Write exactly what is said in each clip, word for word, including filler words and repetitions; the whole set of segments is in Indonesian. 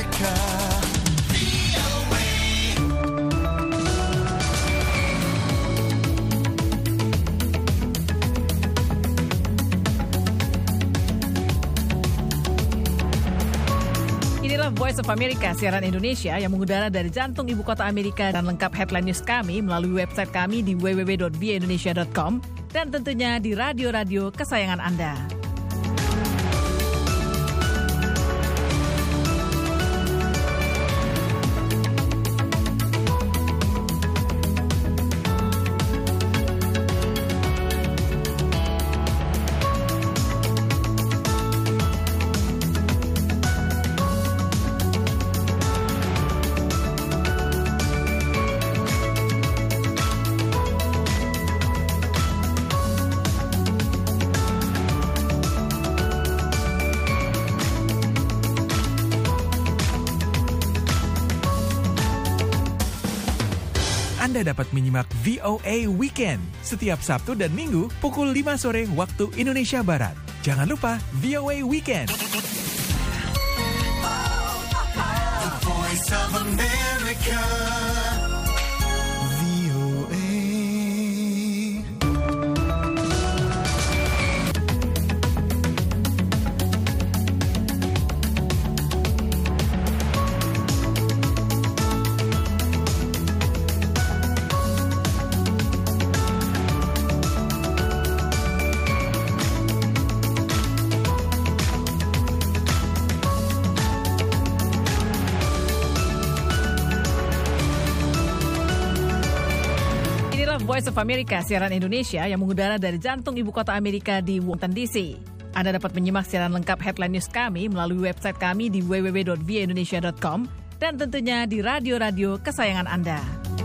Amerika. Inilah Voice of America, siaran Indonesia yang mengudara dari jantung ibu kota Amerika, dan lengkap headline news kami melalui website kami di w w w dot v o a indonesia dot com dan tentunya di radio-radio kesayangan Anda. Anda dapat menyimak V O A Weekend setiap Sabtu dan Minggu pukul lima sore waktu Indonesia Barat. Jangan lupa V O A Weekend. The Voice of America. V O A. Voice of America, siaran Indonesia yang mengudara dari jantung ibu kota Amerika di Washington D C. Anda dapat menyimak siaran lengkap headline news kami melalui website kami di w w w dot v o a indonesia dot com dan tentunya di radio-radio kesayangan Anda.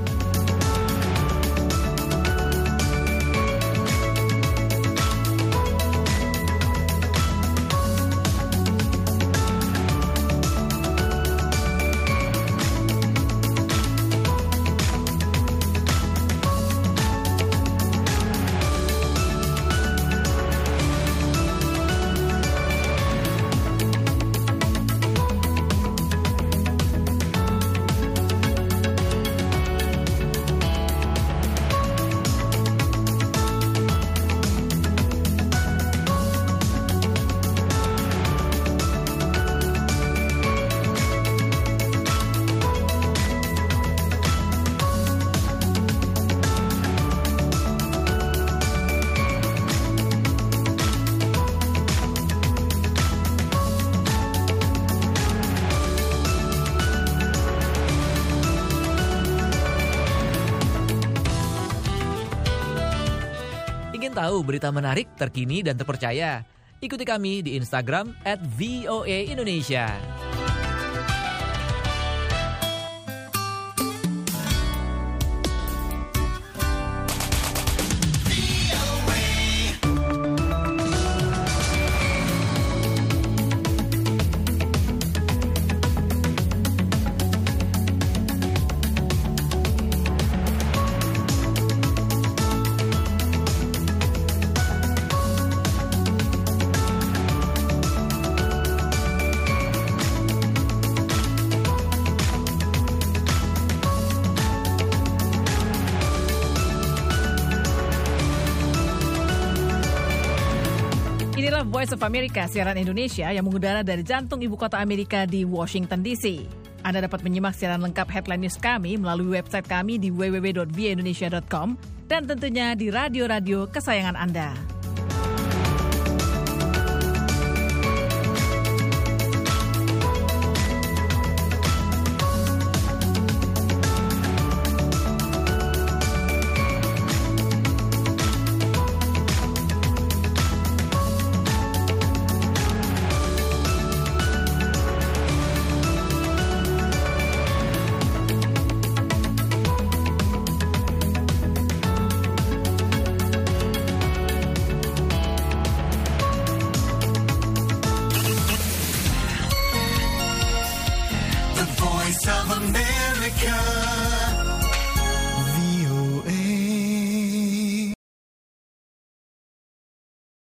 Ingin tahu berita menarik, terkini, dan terpercaya? Ikuti kami di Instagram at V O A Indonesia. Inilah Voice of America, siaran Indonesia yang mengudara dari jantung ibu kota Amerika di Washington D C. Anda dapat menyimak siaran lengkap headline news kami melalui website kami di w w w dot v o a indonesia dot com dan tentunya di radio-radio kesayangan Anda.